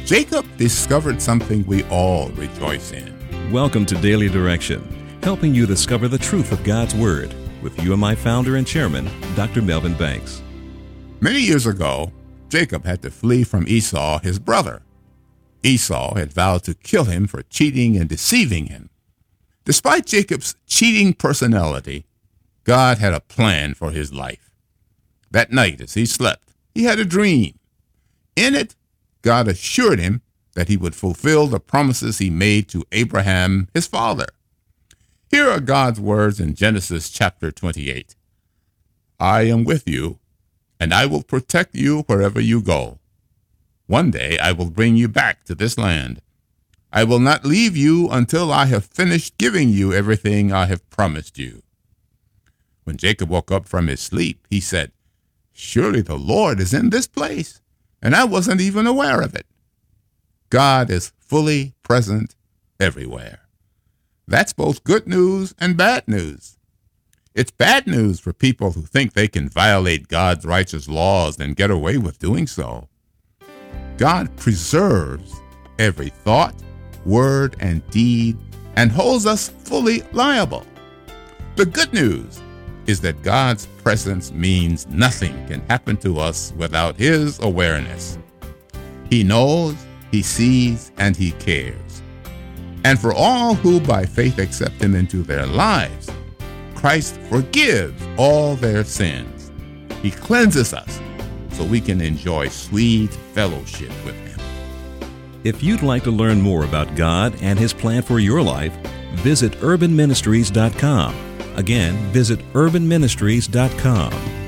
Jacob discovered something we all rejoice in. Welcome to Daily Direction, helping you discover the truth of God's Word with UMI founder and chairman, Dr. Melvin Banks. Many years ago, Jacob had to flee from Esau, his brother. Esau had vowed to kill him for cheating and deceiving him. Despite Jacob's cheating personality, God had a plan for his life. That night, as he slept, he had a dream. In it, God assured him that he would fulfill the promises he made to Abraham, his father. Here are God's words in Genesis chapter 28. I am with you, and I will protect you wherever you go. One day I will bring you back to this land. I will not leave you until I have finished giving you everything I have promised you. When Jacob woke up from his sleep, he said, Surely the Lord is in this place, and I wasn't even aware of it. God is fully present everywhere. That's both good news and bad news. It's bad news for people who think they can violate God's righteous laws and get away with doing so. God preserves every thought, word, and deed and holds us fully liable. The good news is that God's presence means nothing can happen to us without His awareness. He knows, He sees, and He cares. And for all who by faith accept Him into their lives, Christ forgives all their sins. He cleanses us so we can enjoy sweet fellowship with Him. If you'd like to learn more about God and His plan for your life, visit urbanministries.com. Again, visit urbanministries.com.